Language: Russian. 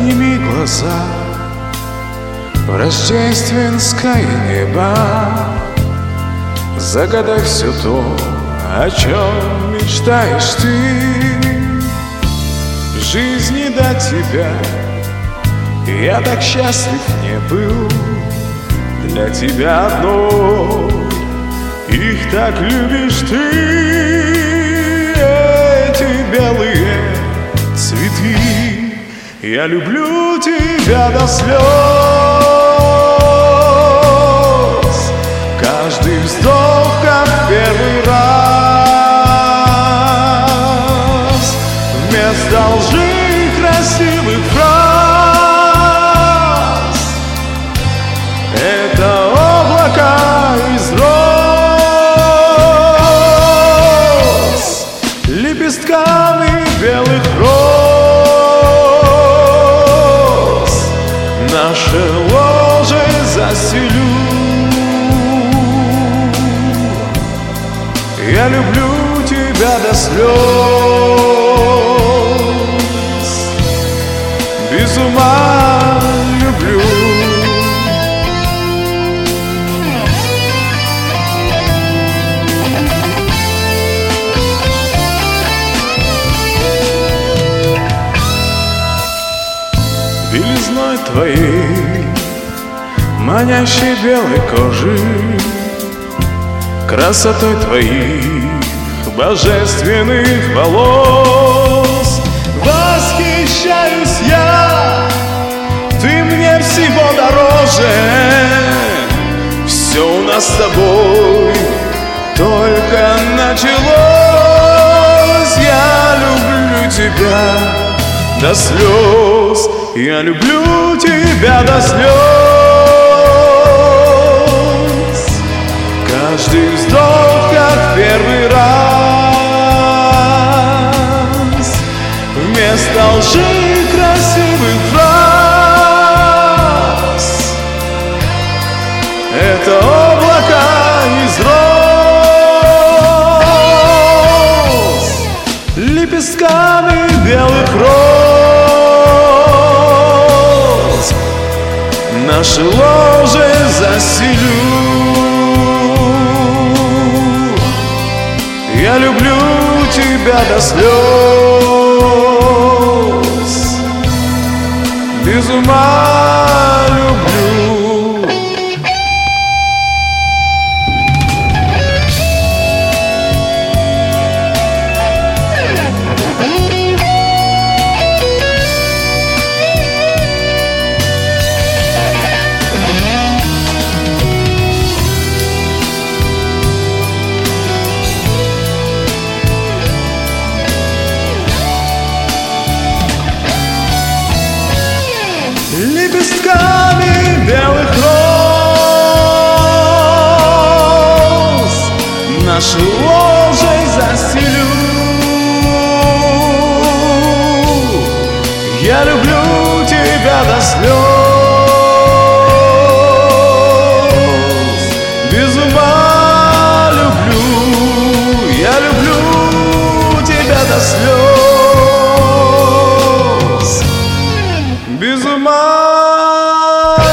Подними глаза в рождественское небо, загадай все то, о чем мечтаешь ты. В жизни до тебя я так счастлив не был. Для тебя одной их так любишь ты. Эти белые цветы, я люблю тебя до слез. Каждый вздох как первый раз. Вместо лжи красивых фраз это облака из роз, лепестками белых роз наше ложе заселю. Я люблю тебя до слез, без ума люблю. Белизной твоей манящей белой кожи, красотой твоих божественных волос восхищаюсь я, ты мне всего дороже. Все у нас с тобой только началось. Я люблю тебя до слез, я люблю тебя до слез. Каждый вздох как первый раз. Вместо лжи красивых фраз это облака из роз, лепестками белых роз наше ложе заселю. Я люблю тебя до слез, без ума люблю. Лепестками белых роз наши ложе заселю. Я люблю тебя до слез, без ума люблю. Я люблю тебя до слез, без ума.